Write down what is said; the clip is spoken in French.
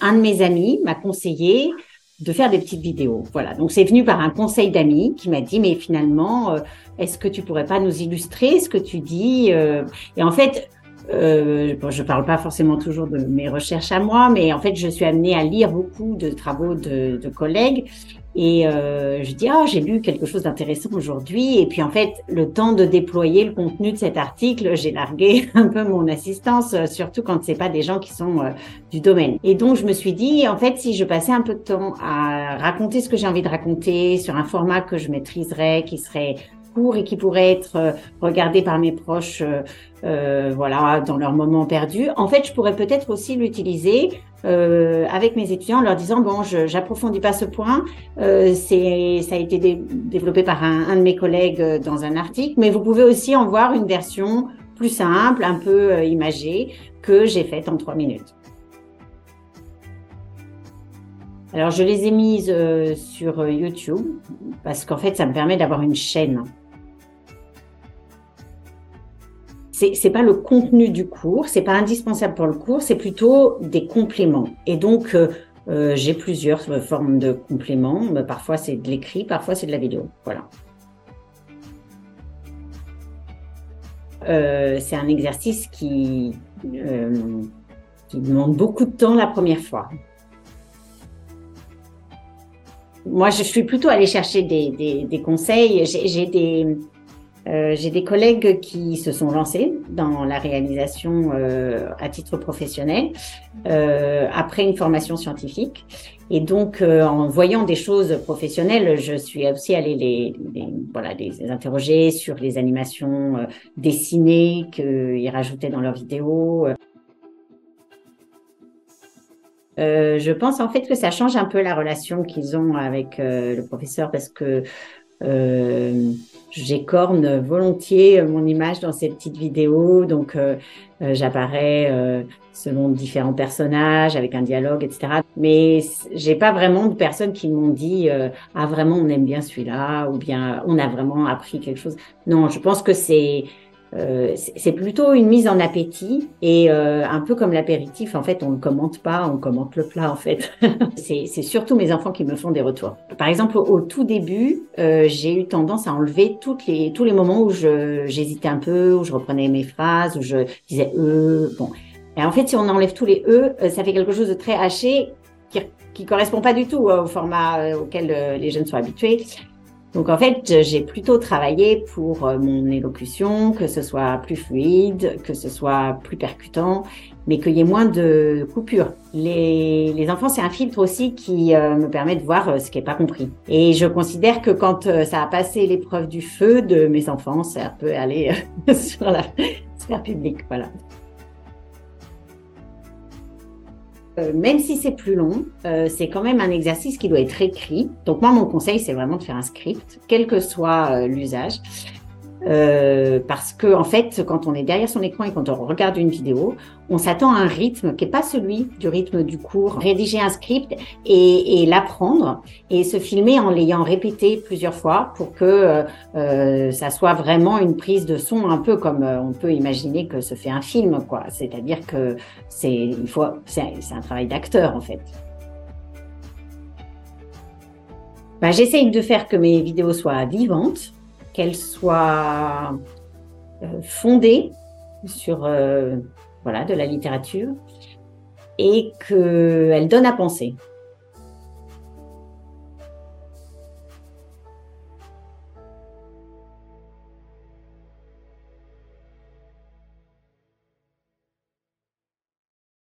un de mes amis m'a conseillé de faire des petites vidéos. Voilà, donc c'est venu par un conseil d'amis qui m'a dit, mais finalement, est-ce que tu pourrais pas nous illustrer ce que tu dis Et en fait, bon, je parle pas forcément toujours de mes recherches à moi, mais en fait, je suis amenée à lire beaucoup de travaux de collègues. Et je dis, j'ai lu quelque chose d'intéressant aujourd'hui. Et puis, en fait, le temps de déployer le contenu de cet article, j'ai largué un peu mon assistance, surtout quand c'est pas des gens qui sont du domaine. Et donc, je me suis dit, en fait, si je passais un peu de temps à raconter ce que j'ai envie de raconter sur un format que je maîtriserais, qui serait court et qui pourrait être regardé par mes proches, voilà, dans leur moment perdu. En fait, je pourrais peut-être aussi l'utiliser avec mes étudiants en leur disant, bon, j'approfondis pas ce point, ça a été développé par un de mes collègues dans un article, mais vous pouvez aussi en voir une version plus simple, un peu imagée, que j'ai faite en 3 minutes. Alors, je les ai mises sur YouTube parce qu'en fait, ça me permet d'avoir une chaîne. C'est pas le contenu du cours, c'est pas indispensable pour le cours, c'est plutôt des compléments. Et donc, j'ai plusieurs formes de compléments. Parfois, c'est de l'écrit, parfois, c'est de la vidéo. Voilà. C'est un exercice qui demande beaucoup de temps la première fois. Moi, je suis plutôt allée chercher des conseils. J'ai des collègues qui se sont lancés dans la réalisation à titre professionnel après une formation scientifique. Et donc, en voyant des choses professionnelles, je suis aussi allée les interroger sur les animations dessinées qu'ils rajoutaient dans leurs vidéos. Je pense en fait que ça change un peu la relation qu'ils ont avec le professeur parce que j'écorne volontiers mon image dans ces petites vidéos, donc j'apparais selon différents personnages avec un dialogue, etc. Mais j'ai pas vraiment de personnes qui m'ont dit ah vraiment on aime bien celui-là ou bien on a vraiment appris quelque chose. Non, je pense que c'est plutôt une mise en appétit et un peu comme l'apéritif, en fait, on ne commente pas, on commente le plat, en fait. C'est surtout mes enfants qui me font des retours. Par exemple, au tout début, j'ai eu tendance à enlever tous les moments où j'hésitais un peu, où je reprenais mes phrases, où je disais bon. Et en fait, si on enlève tous les ça fait quelque chose de très haché qui correspond pas du tout au format auquel les jeunes sont habitués. Donc, en fait, j'ai plutôt travaillé pour mon élocution, que ce soit plus fluide, que ce soit plus percutant, mais qu'il y ait moins de coupures. Les enfants, c'est un filtre aussi qui me permet de voir ce qui n'est pas compris. Et je considère que quand ça a passé l'épreuve du feu de mes enfants, ça peut aller sur la sphère publique, voilà. Même si c'est plus long, c'est quand même un exercice qui doit être écrit. Donc moi, mon conseil, c'est vraiment de faire un script, quel que soit l'usage. Parce que en fait, quand on est derrière son écran et quand on regarde une vidéo, on s'attend à un rythme qui n'est pas celui du rythme du cours. Rédiger un script et l'apprendre et se filmer en l'ayant répété plusieurs fois pour que ça soit vraiment une prise de son, un peu comme on peut imaginer que se fait un film, quoi. C'est-à-dire que c'est un travail d'acteur en fait. J'essaye de faire que mes vidéos soient vivantes, qu'elles soient fondées sur de la littérature et qu'elles donnent à penser.